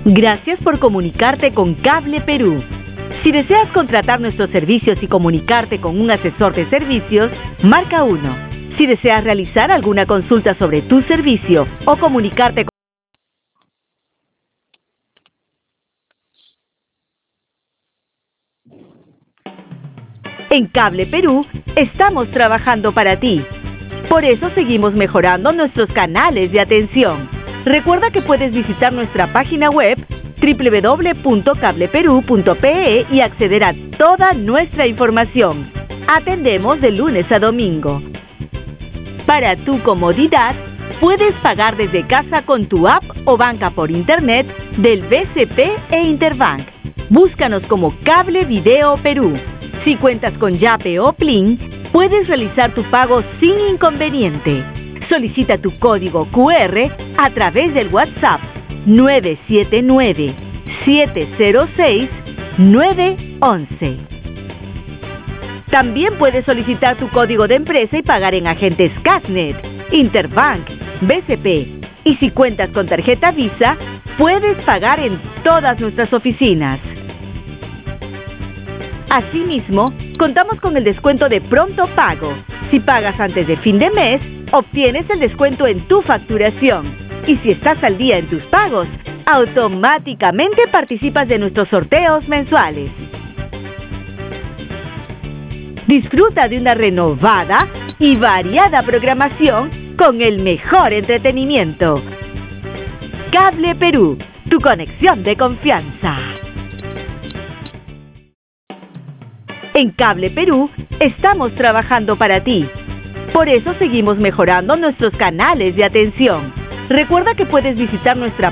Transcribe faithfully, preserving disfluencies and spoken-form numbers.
Gracias por comunicarte con Cable Perú. Si deseas contratar nuestros servicios y comunicarte con un asesor de servicios, marca uno. Si deseas realizar alguna consulta sobre tu servicio o comunicarte con En Cable Perú, estamos trabajando para ti. Por eso seguimos mejorando nuestros canales de atención. Recuerda que puedes visitar nuestra página web doble u doble u doble u punto cable perú punto pe e y acceder a toda nuestra información. Atendemos de lunes a domingo. Para tu comodidad, puedes pagar desde casa con tu app o banca por internet del B C P e Interbank. Búscanos como Cable Video Perú. Si cuentas con Yape o Plin, puedes realizar tu pago sin inconveniente. Solicita tu código cu erre a través del WhatsApp nueve siete nueve, siete cero seis, nueve once. También puedes solicitar tu código de empresa y pagar en agentes Casnet, Interbank, B C P. Y si cuentas con tarjeta Visa, puedes pagar en todas nuestras oficinas. Asimismo, contamos con el descuento de pronto pago. Si pagas antes de fin de mes, obtienes el descuento en tu facturación. Y si estás al día en tus pagos, automáticamente participas de nuestros sorteos mensuales. Disfruta de una renovada y variada programación con el mejor entretenimiento. Cable Perú, tu conexión de confianza. En Cable Perú, estamos trabajando para ti. Por eso seguimos mejorando nuestros canales de atención. Recuerda que puedes visitar nuestra